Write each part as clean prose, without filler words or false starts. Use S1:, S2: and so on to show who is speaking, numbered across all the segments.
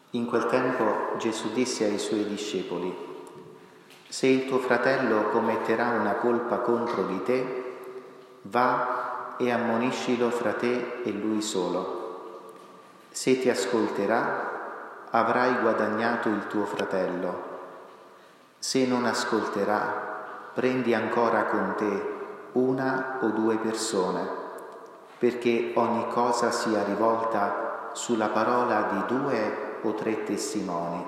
S1: In quel tempo Gesù disse ai suoi discepoli: «Se il tuo fratello commetterà una colpa contro di te, va e ammoniscilo fra te e lui solo. Se ti ascolterà, avrai guadagnato il tuo fratello. Se non ascolterà, prendi ancora con te una o due persone, perché ogni cosa sia rivolta sulla parola di 2 o 3 testimoni.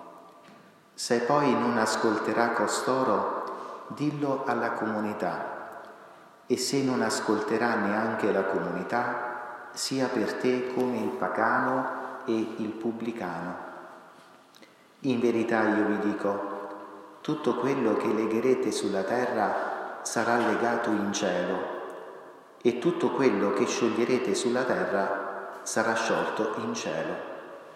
S1: Se poi non ascolterà costoro, dillo alla comunità, e se non ascolterà neanche la comunità, sia per te come il pagano e il pubblicano. In verità io vi dico, tutto quello che legherete sulla terra sarà legato in cielo, e tutto quello che scioglierete sulla terra sarà sciolto in cielo.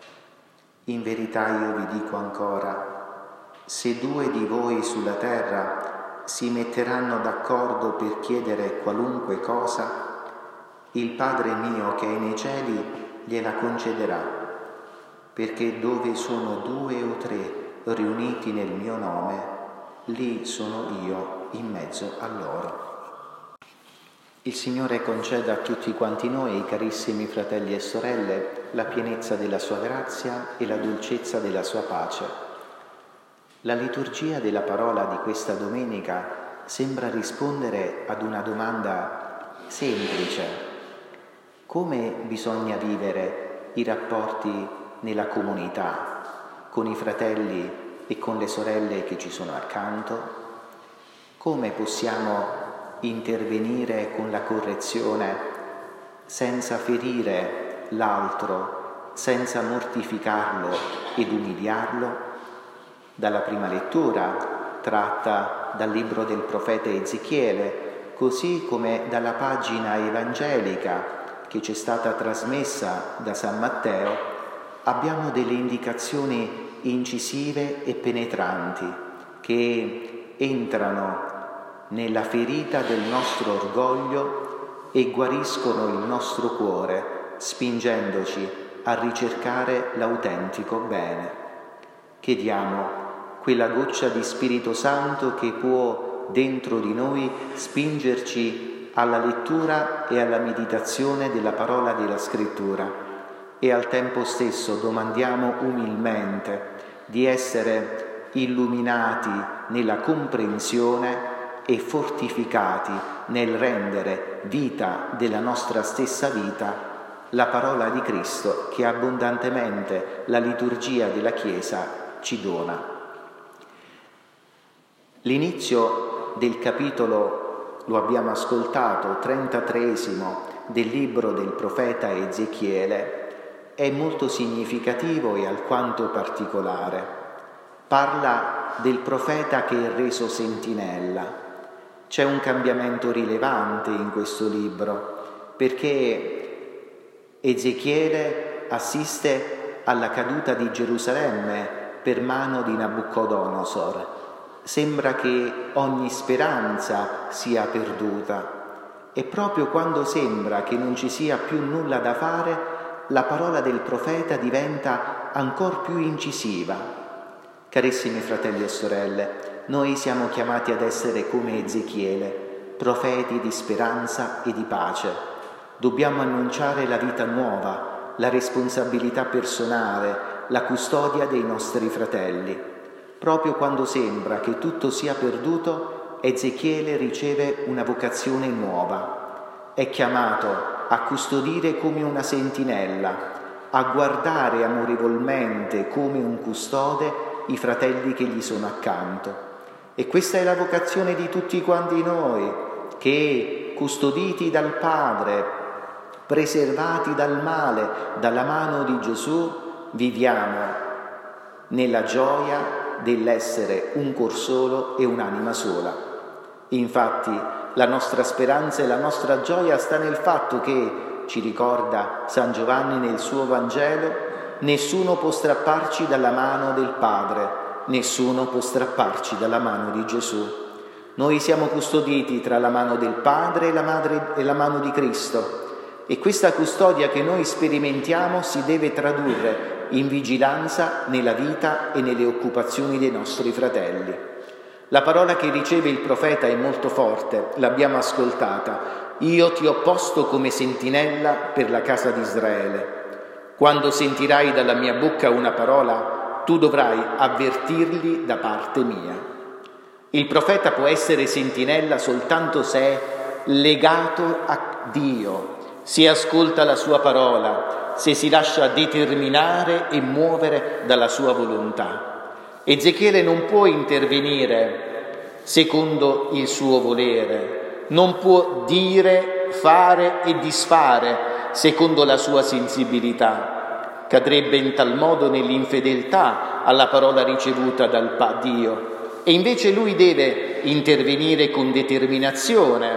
S1: In verità io vi dico ancora, se 2 di voi sulla terra si metteranno d'accordo per chiedere qualunque cosa, il Padre mio che è nei cieli gliela concederà, perché dove sono 2 o 3 riuniti nel mio nome, lì sono io in mezzo a loro». Il Signore conceda a tutti quanti noi, carissimi fratelli e sorelle, la pienezza della sua grazia e la dolcezza della sua pace. La liturgia della parola di questa domenica sembra rispondere ad una domanda semplice: come bisogna vivere i rapporti nella comunità, con i fratelli e con le sorelle che ci sono accanto? Come possiamo intervenire con la correzione senza ferire l'altro, senza mortificarlo ed umiliarlo? Dalla prima lettura, tratta dal libro del profeta Ezechiele, così come dalla pagina evangelica che ci è stata trasmessa da San Matteo, abbiamo delle indicazioni incisive e penetranti che entrano nella ferita del nostro orgoglio e guariscono il nostro cuore, spingendoci a ricercare l'autentico bene. Chiediamo quella goccia di Spirito Santo che può dentro di noi spingerci alla lettura e alla meditazione della parola della Scrittura, e al tempo stesso domandiamo umilmente di essere illuminati nella comprensione e fortificati nel rendere vita della nostra stessa vita la parola di Cristo che abbondantemente la liturgia della Chiesa ci dona. L'inizio del capitolo, lo abbiamo ascoltato, 33esimo del libro del profeta Ezechiele, è molto significativo e alquanto particolare. Parla del profeta che è reso sentinella. C'è un cambiamento rilevante in questo libro, perché Ezechiele assiste alla caduta di Gerusalemme per mano di Nabucodonosor. Sembra che ogni speranza sia perduta, e proprio quando sembra che non ci sia più nulla da fare, la parola del profeta diventa ancor più incisiva. Carissimi fratelli e sorelle, noi siamo chiamati ad essere come Ezechiele, profeti di speranza e di pace. Dobbiamo annunciare la vita nuova, la responsabilità personale, la custodia dei nostri fratelli. Proprio quando sembra che tutto sia perduto, Ezechiele riceve una vocazione nuova. È chiamato a custodire come una sentinella, a guardare amorevolmente come un custode i fratelli che gli sono accanto. E questa è la vocazione di tutti quanti noi, che custoditi dal Padre, preservati dal male, dalla mano di Gesù, viviamo nella gioia dell'essere un cor solo e un'anima sola. Infatti la nostra speranza e la nostra gioia sta nel fatto che, ci ricorda San Giovanni nel suo Vangelo, nessuno può strapparci dalla mano del Padre, nessuno può strapparci dalla mano di Gesù. Noi siamo custoditi tra la mano del Padre e la mano di Cristo, e questa custodia che noi sperimentiamo si deve tradurre in vigilanza nella vita e nelle occupazioni dei nostri fratelli. La parola che riceve il profeta è molto forte, l'abbiamo ascoltata. Io ti ho posto come sentinella per la casa di Israele. Quando sentirai dalla mia bocca una parola, tu dovrai avvertirli da parte mia. Il profeta può essere sentinella soltanto se è legato a Dio, se ascolta la sua parola, se si lascia determinare e muovere dalla sua volontà. Ezechiele non può intervenire secondo il suo volere, non può dire, fare e disfare secondo la sua sensibilità. Cadrebbe in tal modo nell'infedeltà alla parola ricevuta dal Dio. E invece lui deve intervenire con determinazione,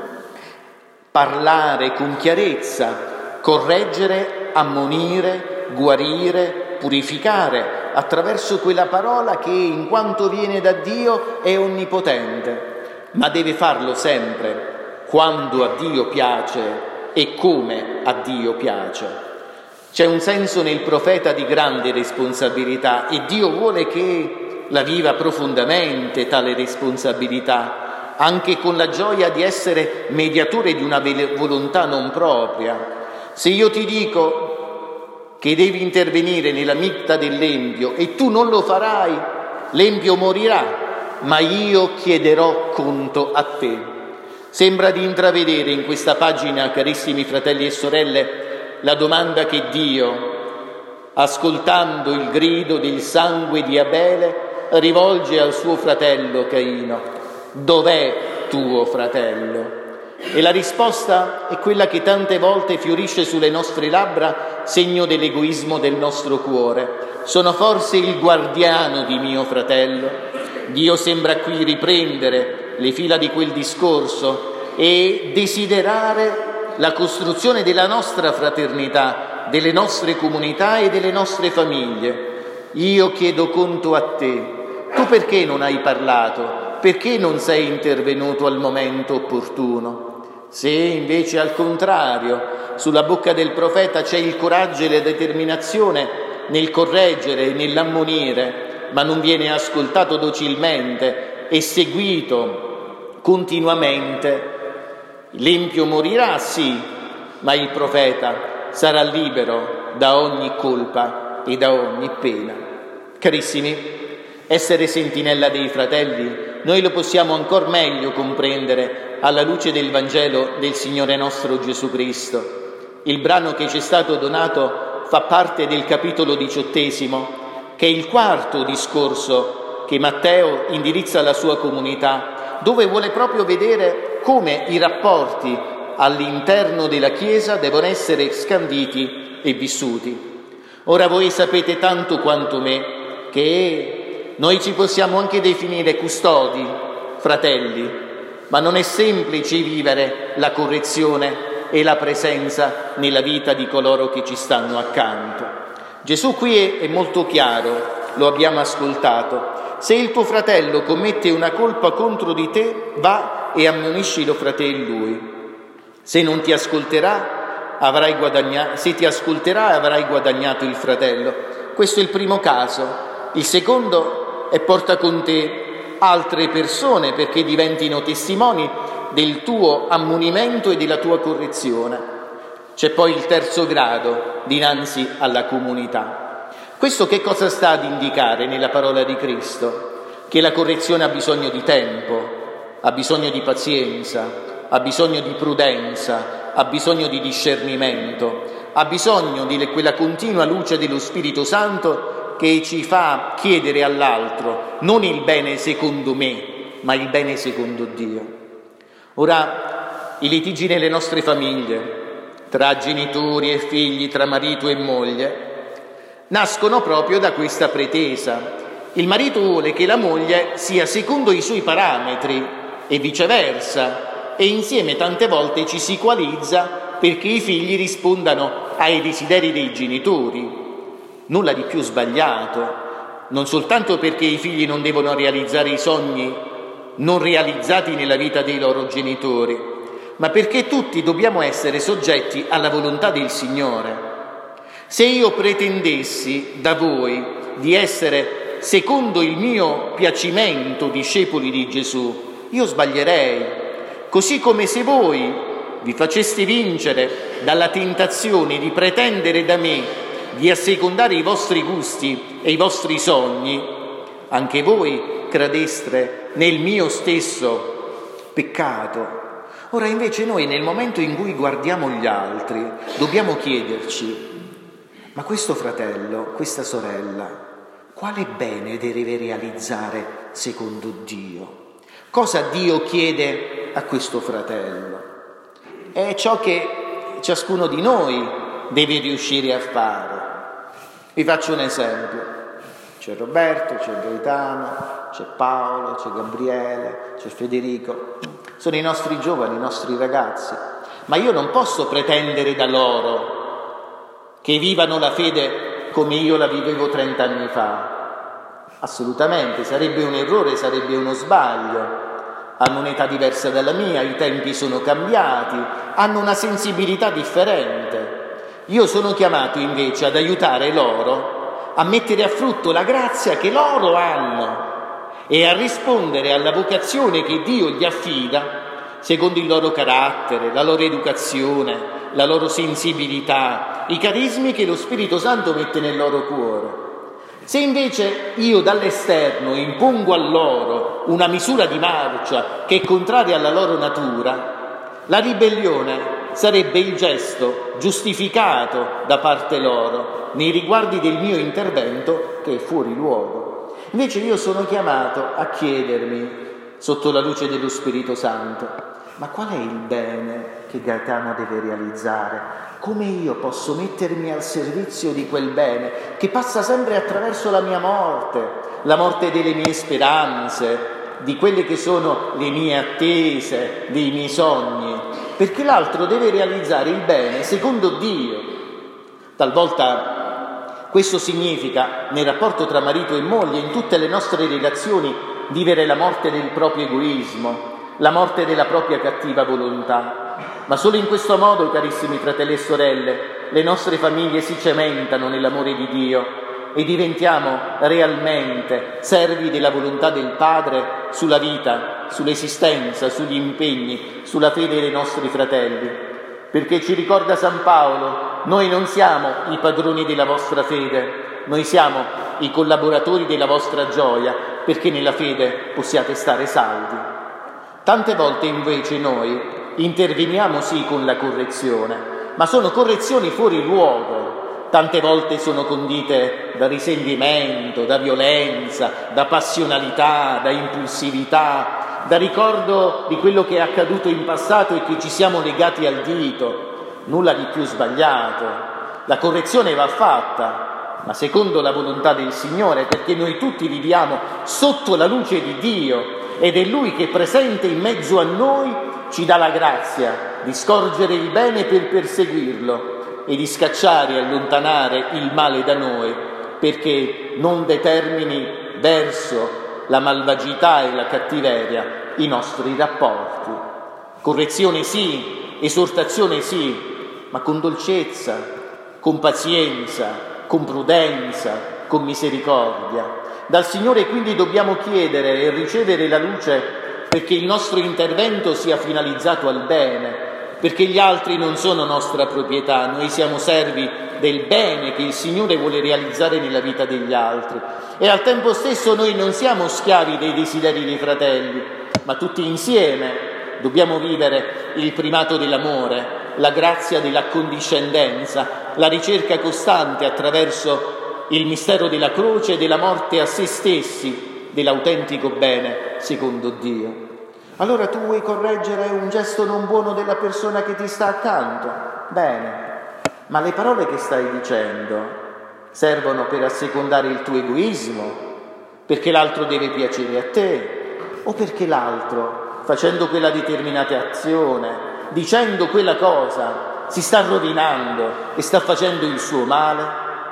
S1: parlare con chiarezza, correggere, ammonire, guarire, purificare attraverso quella parola che, in quanto viene da Dio, è onnipotente, ma deve farlo sempre quando a Dio piace e come a Dio piace. C'è un senso nel profeta di grande responsabilità e Dio vuole che la viva profondamente tale responsabilità, anche con la gioia di essere mediatore di una volontà non propria. Se io ti dico che devi intervenire nella mitta dell'empio e tu non lo farai, l'empio morirà, ma io chiederò conto a te. Sembra di intravedere in questa pagina, carissimi fratelli e sorelle, la domanda che Dio, ascoltando il grido del sangue di Abele, rivolge al suo fratello Caino: dov'è tuo fratello? E la risposta è quella che tante volte fiorisce sulle nostre labbra, segno dell'egoismo del nostro cuore. Sono forse il guardiano di mio fratello? Dio sembra qui riprendere le fila di quel discorso e desiderare la costruzione della nostra fraternità, delle nostre comunità e delle nostre famiglie. Io chiedo conto a te. Tu perché non hai parlato? Perché non sei intervenuto al momento opportuno? Se invece al contrario sulla bocca del profeta c'è il coraggio e la determinazione nel correggere e nell'ammonire, ma non viene ascoltato docilmente e seguito continuamente, l'empio morirà, sì, ma il profeta sarà libero da ogni colpa e da ogni pena. Carissimi, essere sentinella dei fratelli noi lo possiamo ancor meglio comprendere alla luce del Vangelo del Signore nostro Gesù Cristo. Il brano che ci è stato donato fa parte del capitolo 18, che è il quarto discorso che Matteo indirizza alla sua comunità, dove vuole proprio vedere come i rapporti all'interno della Chiesa devono essere scanditi e vissuti. Ora voi sapete tanto quanto me che noi ci possiamo anche definire custodi, fratelli, ma non è semplice vivere la correzione e la presenza nella vita di coloro che ci stanno accanto. Gesù qui è molto chiaro, lo abbiamo ascoltato. Se il tuo fratello commette una colpa contro di te, va e ammoniscilo fra te e lui. Se non ti ascolterà, se ti ascolterà avrai guadagnato il fratello. Questo è il primo caso. Il secondo è porta con te altre persone perché diventino testimoni del tuo ammonimento e della tua correzione. C'è poi il terzo grado dinanzi alla comunità. Questo che cosa sta ad indicare nella parola di Cristo? Che la correzione ha bisogno di tempo, ha bisogno di pazienza, ha bisogno di prudenza, ha bisogno di discernimento, ha bisogno di quella continua luce dello Spirito Santo che ci fa chiedere all'altro non il bene secondo me, ma il bene secondo Dio. Ora, i litigi nelle nostre famiglie, tra genitori e figli, tra marito e moglie, nascono proprio da questa pretesa. Il marito vuole che la moglie sia secondo i suoi parametri e viceversa, e insieme tante volte ci si coalizza perché i figli rispondano ai desideri dei genitori. Nulla di più sbagliato, non soltanto perché i figli non devono realizzare i sogni non realizzati nella vita dei loro genitori, ma perché tutti dobbiamo essere soggetti alla volontà del Signore. Se io pretendessi da voi di essere, secondo il mio piacimento, discepoli di Gesù, io sbaglierei. Così come se voi vi faceste vincere dalla tentazione di pretendere da me di assecondare i vostri gusti e i vostri sogni, anche voi credeste nel mio stesso peccato. Ora invece noi, nel momento in cui guardiamo gli altri, dobbiamo chiederci: ma questo fratello, questa sorella, quale bene deve realizzare secondo Dio? Cosa Dio chiede a questo fratello? È ciò che ciascuno di noi deve riuscire a fare. Vi faccio un esempio. C'è Roberto, c'è Gaetano, c'è Paolo, c'è Gabriele, c'è Federico. Sono i nostri giovani, i nostri ragazzi. Ma io non posso pretendere da loro che vivano la fede come io la vivevo 30 anni fa. Assolutamente, sarebbe un errore, sarebbe uno sbaglio. Hanno un'età diversa dalla mia, i tempi sono cambiati, hanno una sensibilità differente. Io sono chiamato invece ad aiutare loro a mettere a frutto la grazia che loro hanno e a rispondere alla vocazione che Dio gli affida secondo il loro carattere, la loro educazione, la loro sensibilità, i carismi che lo Spirito Santo mette nel loro cuore. Se invece io dall'esterno impongo a loro una misura di marcia che è contraria alla loro natura, la ribellione sarebbe il gesto giustificato da parte loro nei riguardi del mio intervento che è fuori luogo. Invece io sono chiamato a chiedermi, sotto la luce dello Spirito Santo, ma qual è il bene che Gaetano deve realizzare? Come io posso mettermi al servizio di quel bene che passa sempre attraverso la mia morte, la morte delle mie speranze, di quelle che sono le mie attese, dei miei sogni, perché l'altro deve realizzare il bene secondo Dio. Talvolta questo significa, nel rapporto tra marito e moglie, in tutte le nostre relazioni, vivere la morte del proprio egoismo, la morte della propria cattiva volontà. Ma solo in questo modo, carissimi fratelli e sorelle, le nostre famiglie si cementano nell'amore di Dio e diventiamo realmente servi della volontà del Padre sulla vita, sull'esistenza, sugli impegni, sulla fede dei nostri fratelli. Perché ci ricorda San Paolo, noi non siamo i padroni della vostra fede, noi siamo i collaboratori della vostra gioia, perché nella fede possiate stare saldi. Tante volte invece noi interveniamo sì con la correzione, ma sono correzioni fuori luogo. Tante volte sono condite da risentimento, da violenza, da passionalità, da impulsività, da ricordo di quello che è accaduto in passato e che ci siamo legati al dito. Nulla di più sbagliato. La correzione va fatta, ma secondo la volontà del Signore, perché noi tutti viviamo sotto la luce di Dio ed è Lui che, presente in mezzo a noi, ci dà la grazia di scorgere il bene per perseguirlo e di scacciare e allontanare il male da noi, perché non determini verso la malvagità e la cattiveria i nostri rapporti. Correzione sì, esortazione sì, ma con dolcezza, con pazienza, con prudenza, con misericordia. Dal Signore quindi dobbiamo chiedere e ricevere la luce perché il nostro intervento sia finalizzato al bene, perché gli altri non sono nostra proprietà, noi siamo servi del bene che il Signore vuole realizzare nella vita degli altri. E al tempo stesso noi non siamo schiavi dei desideri dei fratelli, ma tutti insieme dobbiamo vivere il primato dell'amore, la grazia dell'accondiscendenza, la ricerca costante attraverso il mistero della croce e della morte a se stessi, dell'autentico bene secondo Dio. Allora tu vuoi correggere un gesto non buono della persona che ti sta accanto? Bene, ma le parole che stai dicendo servono per assecondare il tuo egoismo, perché l'altro deve piacere a te, o perché l'altro, facendo quella determinata azione, dicendo quella cosa, si sta rovinando e sta facendo il suo male?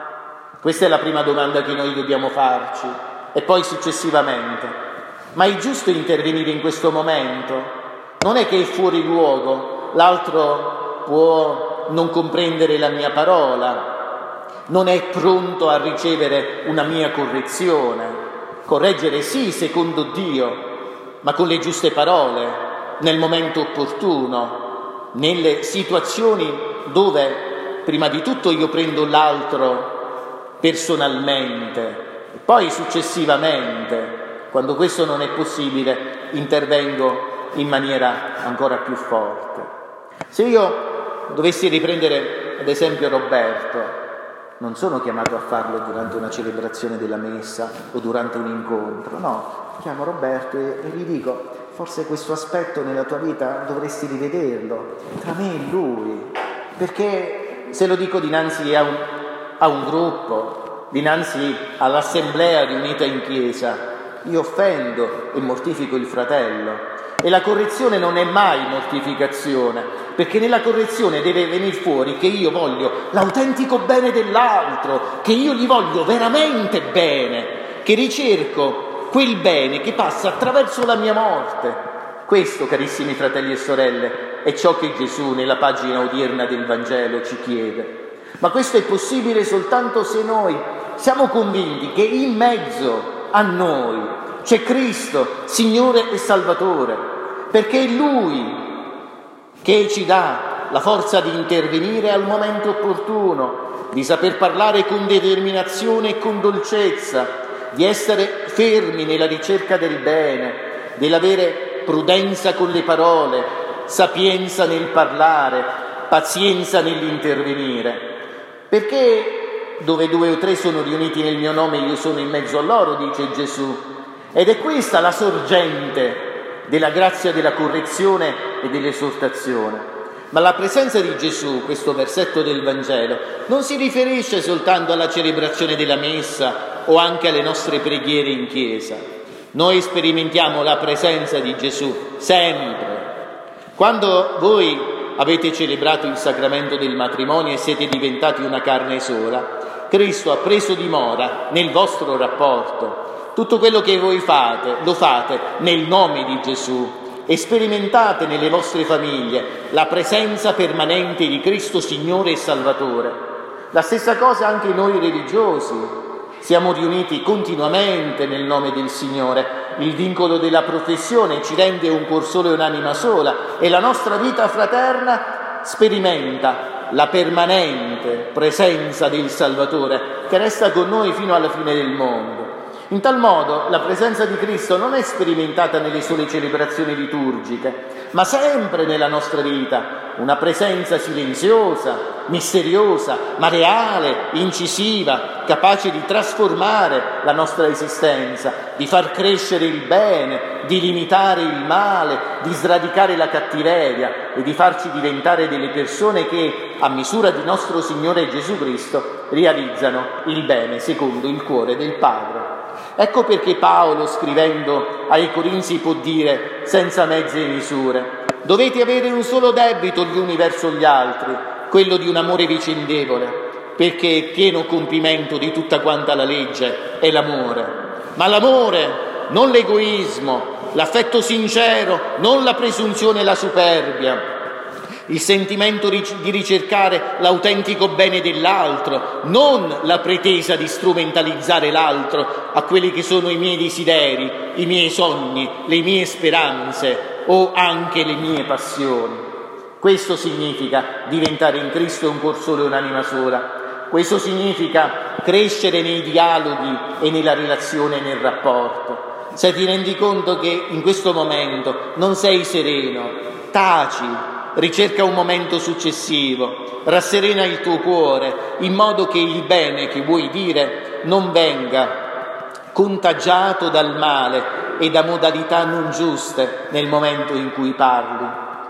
S1: Questa è la prima domanda che noi dobbiamo farci. E poi successivamente, ma è giusto intervenire in questo momento? Non è che è fuori luogo, l'altro può non comprendere la mia parola,
S2: non è pronto a ricevere una mia correzione. Correggere sì, secondo Dio, ma con le giuste parole, nel momento opportuno, nelle situazioni dove prima di tutto io prendo l'altro personalmente e poi successivamente, quando questo non è possibile, intervengo in maniera ancora più forte. Se io dovessi riprendere ad esempio Roberto, non sono chiamato a farlo durante una celebrazione della messa o durante un incontro, no, chiamo Roberto e gli dico: forse questo aspetto nella tua vita dovresti rivederlo, tra me e lui, perché se lo dico dinanzi a un gruppo, dinanzi all'assemblea riunita in chiesa, io offendo e mortifico il fratello. E la correzione non è mai mortificazione, perché nella correzione deve venire fuori che io voglio l'autentico bene dell'altro, che io gli voglio veramente bene, che ricerco quel bene che passa attraverso la mia morte. Questo, carissimi fratelli e sorelle, è ciò che Gesù nella pagina odierna del Vangelo ci chiede. Ma questo è possibile soltanto se noi siamo convinti che in mezzo a noi c'è Cristo, Signore e Salvatore, perché è Lui che ci dà la forza di intervenire al momento opportuno, di saper parlare con determinazione e con dolcezza, di essere fermi nella ricerca del bene, dell'avere prudenza con le parole, sapienza nel parlare, pazienza nell'intervenire. Perché dove 2 o 3 sono riuniti nel mio nome, io sono in mezzo a loro, dice Gesù. Ed è questa la sorgente della grazia della correzione e dell'esortazione. Ma la presenza di Gesù, questo versetto del Vangelo, non si riferisce soltanto alla celebrazione della messa o anche alle nostre preghiere in chiesa. Noi sperimentiamo la presenza di Gesù sempre. Quando voi avete celebrato il sacramento del matrimonio e siete diventati una carne sola, Cristo ha preso dimora nel vostro rapporto. Tutto quello che voi fate, lo fate nel nome di Gesù e sperimentate nelle vostre famiglie la presenza permanente di Cristo Signore e Salvatore. La stessa cosa anche noi religiosi. Siamo riuniti continuamente nel nome del Signore. Il vincolo della professione ci rende un cuor solo e un'anima sola e la nostra vita fraterna sperimenta la permanente presenza del Salvatore che resta con noi fino alla fine del mondo. In tal modo la presenza di Cristo non è sperimentata nelle sole celebrazioni liturgiche, ma sempre nella nostra vita, una presenza silenziosa, misteriosa, ma reale, incisiva, capace di trasformare la nostra esistenza, di far crescere il bene, di limitare il male, di sradicare la cattiveria e di farci diventare delle persone che, a misura di nostro Signore Gesù Cristo, realizzano il bene secondo il cuore del Padre. Ecco perché Paolo, scrivendo ai Corinzi, può dire senza mezze misure: dovete avere un solo debito gli uni verso gli altri, quello di un amore vicendevole, perché è pieno compimento di tutta quanta la legge è l'amore. Ma l'amore, non l'egoismo, l'affetto sincero, non la presunzione e la superbia, il sentimento di ricercare l'autentico bene dell'altro, non la pretesa di strumentalizzare l'altro a quelli che sono i miei desideri, i miei sogni, le mie speranze o anche le mie passioni. Questo significa diventare in Cristo un cuor solo e un'anima sola. Questo significa crescere nei dialoghi e nella relazione e nel rapporto. Se ti rendi conto che in questo momento non sei sereno, taci, ricerca un momento successivo, rasserena il tuo cuore in modo che il bene che vuoi dire non venga contagiato dal male e da modalità non giuste nel momento in cui parli.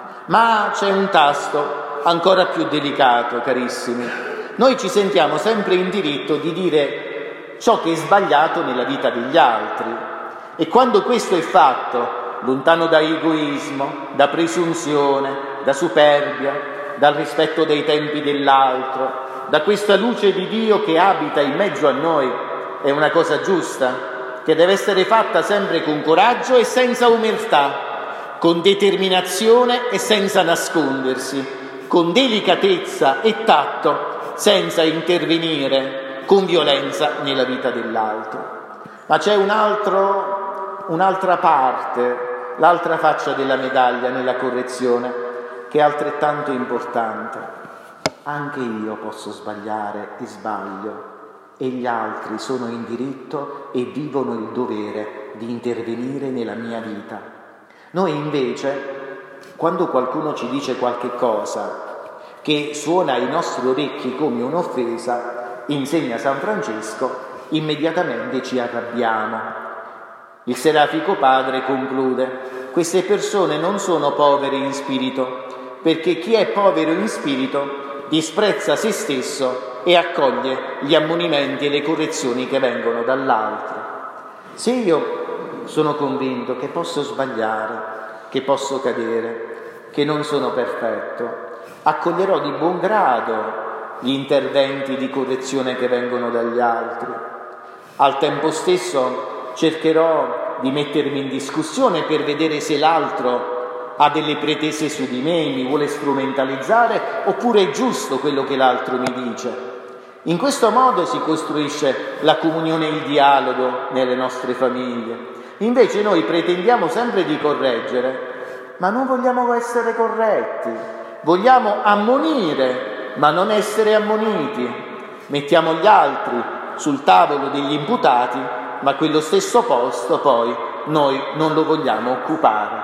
S2: Ma c'è un tasto ancora più delicato, carissimi. Noi ci sentiamo sempre in diritto di dire ciò che è sbagliato nella vita degli altri e quando questo è fatto, lontano da egoismo, da presunzione, da superbia, dal rispetto dei tempi dell'altro, da questa luce di Dio che abita in mezzo a noi, è una cosa giusta, che deve essere fatta sempre con coraggio e senza omertà, con determinazione e senza nascondersi, con delicatezza e tatto, senza intervenire con violenza nella vita dell'altro. Ma c'è un'altra parte, l'altra faccia della medaglia nella correzione, che è altrettanto importante. Anche io posso sbagliare e sbaglio, e gli altri sono in diritto e vivono il dovere di intervenire nella mia vita. Noi invece, quando qualcuno ci dice qualche cosa che suona ai nostri orecchi come un'offesa, insegna San Francesco, immediatamente ci arrabbiamo. Il Serafico Padre conclude: queste persone non sono povere in spirito, perché chi è povero in spirito disprezza se stesso e accoglie gli ammonimenti e le correzioni che vengono dall'altro. Se io sono convinto che posso sbagliare, che posso cadere, che non sono perfetto, accoglierò di buon grado gli interventi di correzione che vengono dagli altri. Al tempo stesso cercherò di mettermi in discussione per vedere se l'altro ha delle pretese su di me, mi vuole strumentalizzare, oppure è giusto quello che l'altro mi dice. In questo modo si costruisce la comunione e il dialogo nelle nostre famiglie. Invece noi pretendiamo sempre di correggere, ma non vogliamo essere corretti, vogliamo ammonire, ma non essere ammoniti. Mettiamo gli altri sul tavolo degli imputati, ma quello stesso posto poi noi non lo vogliamo occupare.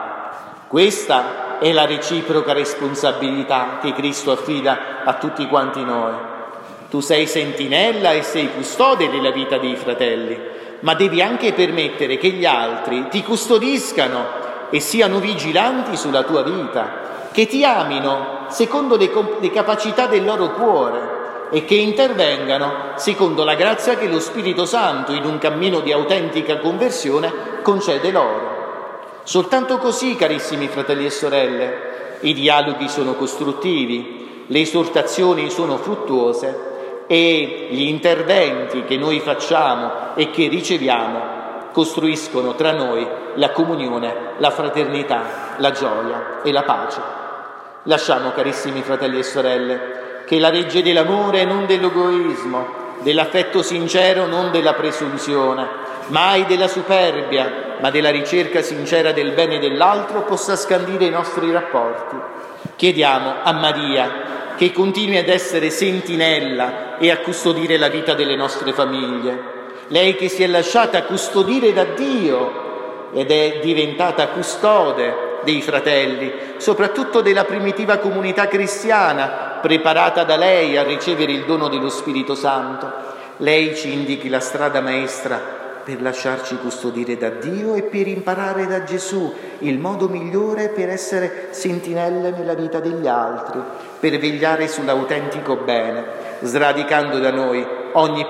S2: Questa è la reciproca responsabilità che Cristo affida a tutti quanti noi. Tu sei sentinella e sei custode della vita dei fratelli, ma devi anche permettere che gli altri ti custodiscano e siano vigilanti sulla tua vita, che ti amino secondo le capacità del loro cuore e che intervengano secondo la grazia che lo Spirito Santo, in un cammino di autentica conversione, concede loro. Soltanto così, carissimi fratelli e sorelle, i dialoghi sono costruttivi, le esortazioni sono fruttuose e gli interventi che noi facciamo e che riceviamo costruiscono tra noi la comunione, la fraternità, la gioia e la pace. Lasciamo, carissimi fratelli e sorelle, che la legge dell'amore, non dell'egoismo, dell'affetto sincero, non della presunzione, mai della superbia, ma della ricerca sincera del bene dell'altro, possa scandire i nostri rapporti. Chiediamo a Maria che continui ad essere sentinella e a custodire la vita delle nostre famiglie. Lei che si è lasciata custodire da Dio ed è diventata custode dei fratelli, soprattutto della primitiva comunità cristiana, preparata da lei a ricevere il dono dello Spirito Santo. Lei ci indichi la strada maestra per lasciarci custodire da Dio e per imparare da Gesù il modo migliore per essere sentinelle nella vita degli altri, per vegliare sull'autentico bene, sradicando da noi ogni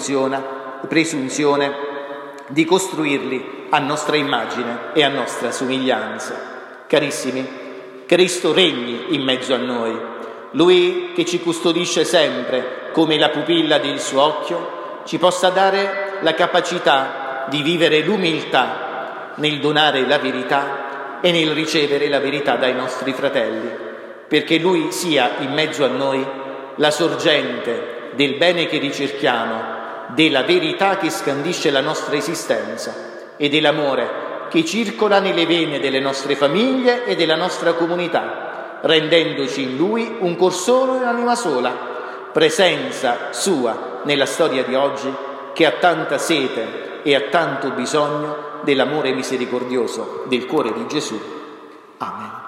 S2: presunzione di costruirli a nostra immagine e a nostra somiglianza. Carissimi, Cristo regni in mezzo a noi, Lui che ci custodisce sempre come la pupilla del suo occhio, ci possa dare la capacità di vivere l'umiltà nel donare la verità e nel ricevere la verità dai nostri fratelli, perché Lui sia in mezzo a noi la sorgente del bene che ricerchiamo, della verità che scandisce la nostra esistenza e dell'amore che circola nelle vene delle nostre famiglie e della nostra comunità, rendendoci in Lui un cor solo e un'anima sola, presenza sua nella storia di oggi che ha tanta sete e ha tanto bisogno dell'amore misericordioso del cuore di Gesù. Amen.